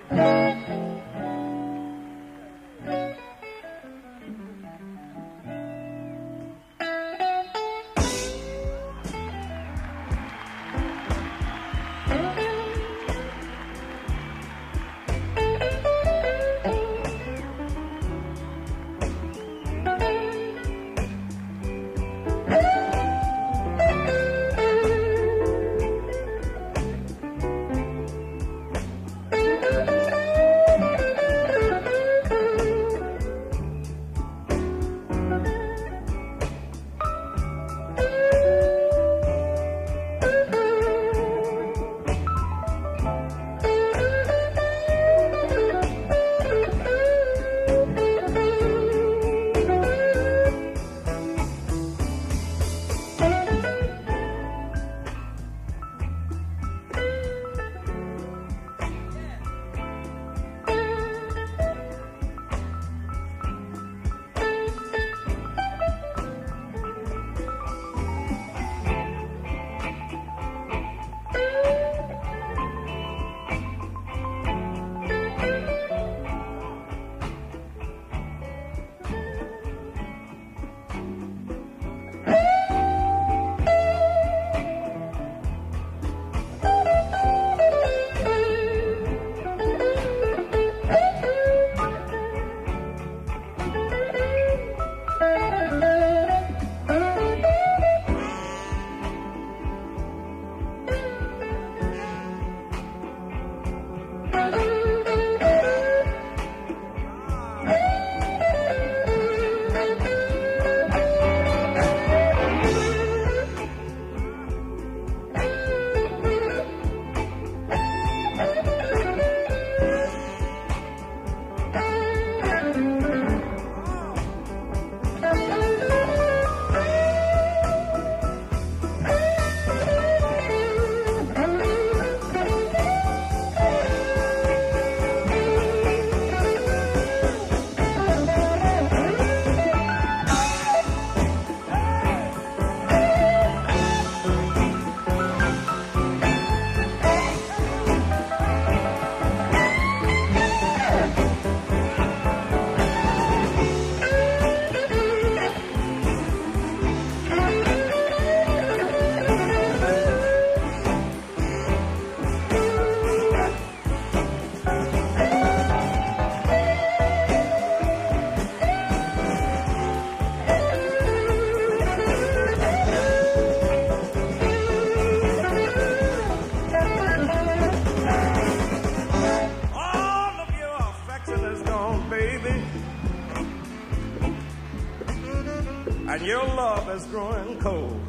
and your love is growing cold.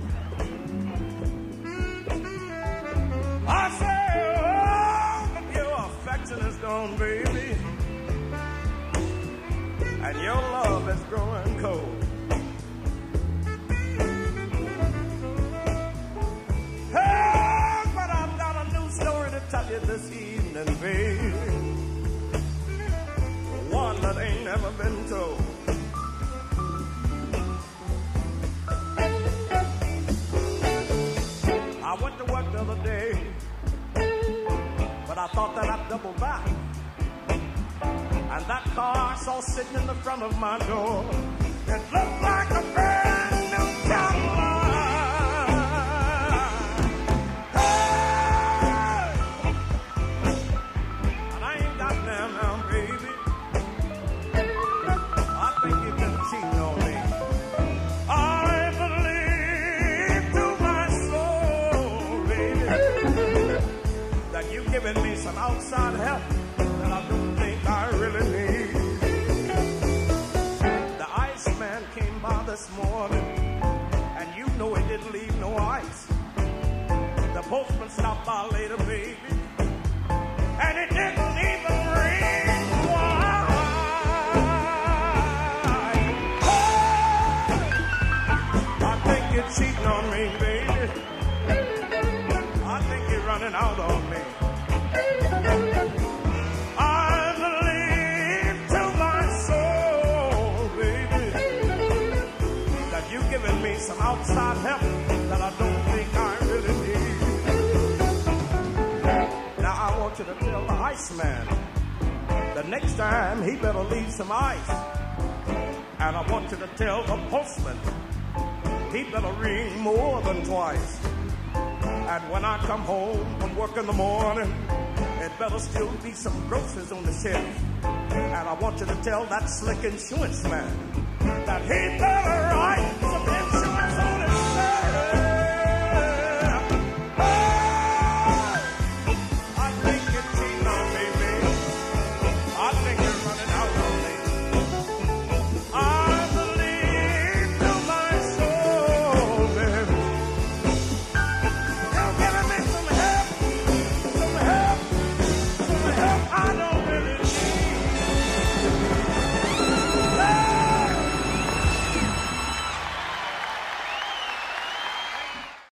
I say, oh, your affection is gone, baby, and your love is growing cold. Hey, but I've got a new story to tell you this evening, baby, one that ain't never been told. I went to work the other day, but I thought that I'd double back. And that car I saw sitting in the front of my door, it looked like a brand new Cadillac. Hey! And I ain't got them now, baby. I think you've been cheating on me. I believe to my soul, baby, that you've given me some outside help that I don't think I really need. The Iceman came by this morning, and you know he didn't leave no ice. The postman stopped by later, baby, and it didn't even rain. Why? I think you're cheating on me, baby. I think you're running out on me. I believe to my soul, baby, that you've given me some outside help that I don't think I really need. Now I want you to tell the Iceman the next time he better leave some ice. And I want you to tell the postman he better ring more than twice. And when I come home from work in the morning, it better still be some groceries on the shelf. And I want you to tell that slick insurance man that he better write some